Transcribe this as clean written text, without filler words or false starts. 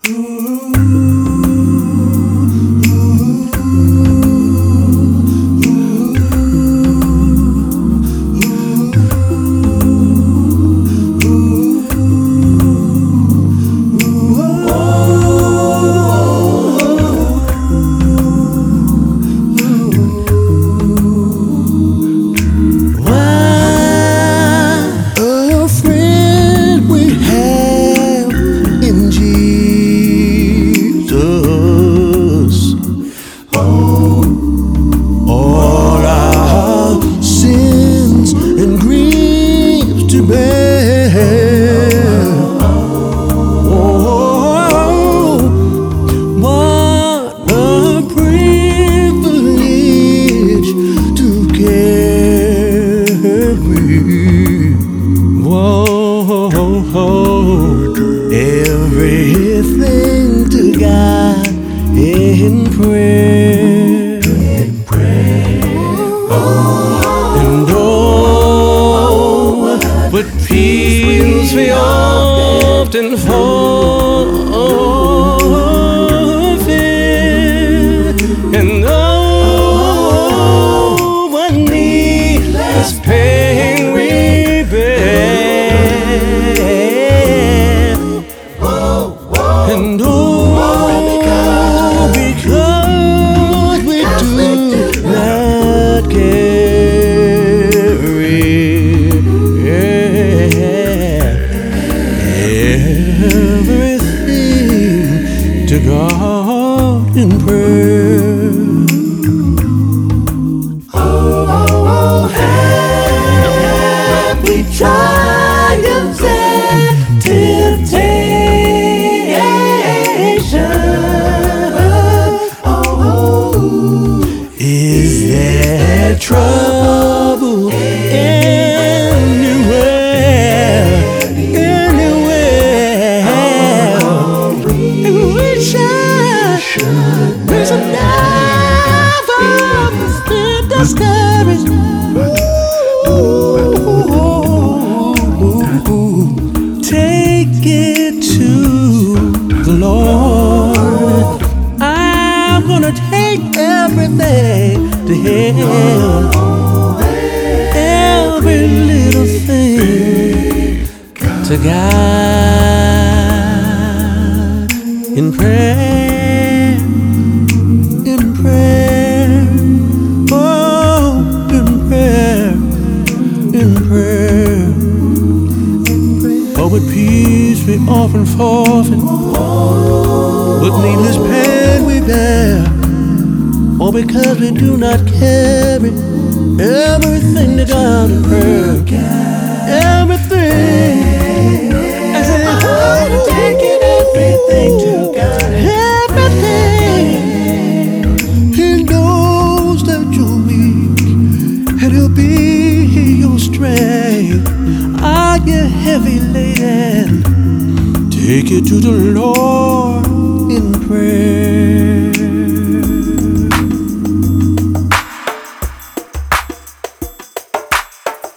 Everything to God in prayer. And oh, what peace we often forfeit. And oh, what needless pain we bear. And oh, because we do not carry everything to God in prayer. Oh, happy triumphs and is there trouble anywhere? We should never be discouraged. Take it to the Lord. I'm gonna take everything to Him, every little thing to God in prayer, in prayer, oh, in prayer, in prayer. Oh, with peace we often forfeit, with needless pain we bear. Oh, because we do not carry everything to God in prayer. Everything. I said, oh, taking everything to God. Everything. He knows that you're weak, and He'll be your strength. Are you heavy laden? Take it to the Lord.